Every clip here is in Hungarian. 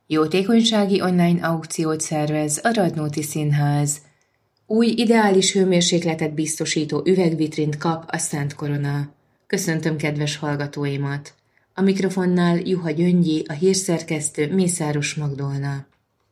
Jótékonysági online aukciót szervez a Radnóti Színház. Új ideális hőmérsékletet biztosító üvegvitrint kap a Szent Korona. Köszöntöm kedves hallgatóimat! A mikrofonnál Juha Gyöngyi, a hírszerkesztő Mészáros Magdolna.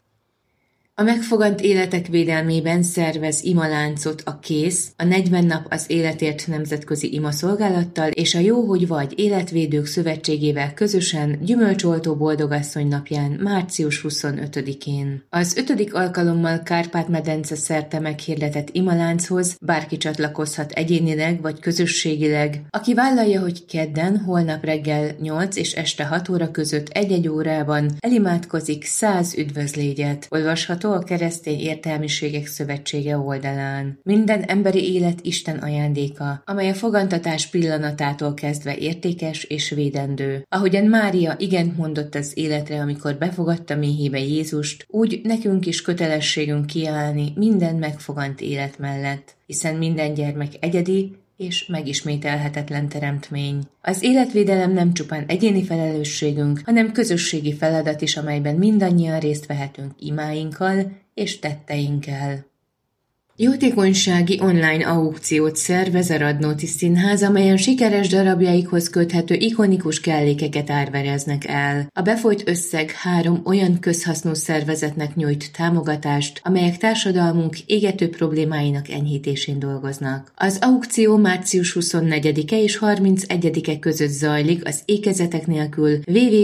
A megfogant életek védelmében szervez imaláncot a KÉSZ, a 40 nap az életért nemzetközi imaszolgálattal és a Jó, hogy vagy Életvédők Szövetségével közösen gyümölcsoltó boldogasszony napján, március 25-én. Az 5. alkalommal Kárpát-medence szerte meghirdetett imalánchoz bárki csatlakozhat egyénileg vagy közösségileg, aki vállalja, hogy kedden, holnap reggel 8 és este 6 óra között 1-1 órában elimádkozik 100 üdvözlégyet. Olvasható a Keresztény Értelmiségek Szövetsége oldalán. Minden emberi élet Isten ajándéka, amely a fogantatás pillanatától kezdve értékes és védendő. Ahogyan Mária igent mondott az életre, amikor befogadta méhébe Jézust, úgy nekünk is kötelességünk kiállni minden megfogant élet mellett, hiszen minden gyermek egyedi és megismételhetetlen teremtmény. Az életvédelem nem csupán egyéni felelősségünk, hanem közösségi feladat is, amelyben mindannyian részt vehetünk imáinkkal és tetteinkkel. Jótékonysági online aukciót szervez a Radnóti Színház, amelyen sikeres darabjaikhoz köthető ikonikus kellékeket árvereznek el. A befolyt összeg 3 olyan közhasznú szervezetnek nyújt támogatást, amelyek társadalmunk égető problémáinak enyhítésén dolgoznak. Az aukció március 24-e és 31-e között zajlik az ékezetek nélkül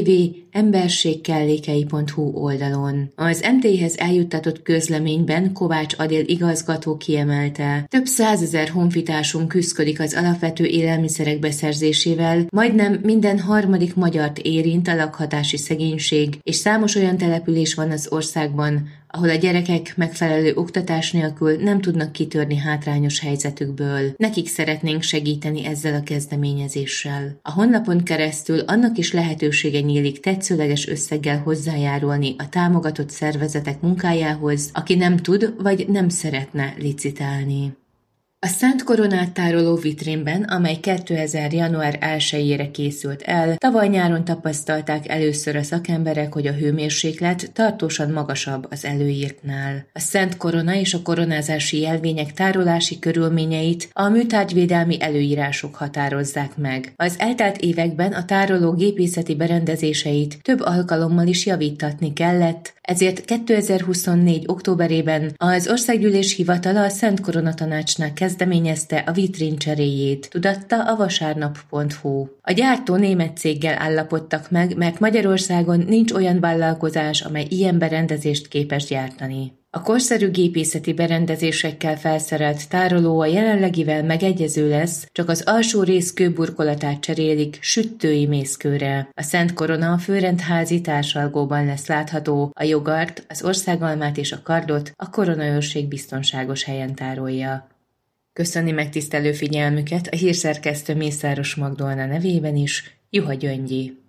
www.emberségkellékei.hu oldalon. Az MT-hez eljuttatott közleményben Kovács Adél igazgató kiemelte: több 100 000 honfitársunk küszködik az alapvető élelmiszerek beszerzésével, majdnem minden harmadik magyart érint a lakhatási szegénység, és számos olyan település van az országban, ahol a gyerekek megfelelő oktatás nélkül nem tudnak kitörni hátrányos helyzetükből. Nekik szeretnénk segíteni ezzel a kezdeményezéssel. A honlapon keresztül annak is lehetősége nyílik tetszőleges összeggel hozzájárulni a támogatott szervezetek munkájához, aki nem tud vagy nem szeretne licitálni. A Szent Koronát tároló vitrínben, amely 2000. január 1-ére készült el, tavaly nyáron tapasztalták először a szakemberek, hogy a hőmérséklet tartósan magasabb az előírtnál. A Szent Korona és a koronázási jelvények tárolási körülményeit a műtárgyvédelmi előírások határozzák meg. Az eltelt években a tároló gépészeti berendezéseit több alkalommal is javítatni kellett, ezért 2024. októberében az Országgyűlés hivatala a Szent Korona Tanácsnál kezdeményezte a vitrín cseréjét, tudatta a vasárnap.hu. A gyártó német céggel állapodtak meg, mert Magyarországon nincs olyan vállalkozás, amely ilyen berendezést képes gyártani. A korszerű gépészeti berendezésekkel felszerelt tároló a jelenlegivel megegyező lesz, csak az alsó rész kőburkolatát cserélik süttői mészkőre. A Szent Korona a főrendházi társalgóban lesz látható, a jogart, az országalmát és a kardot a koronaőrség biztonságos helyen tárolja. Köszöni megtisztelő figyelmüket a hírszerkesztő Mészáros Magdolna nevében is, Juha Gyöngyi.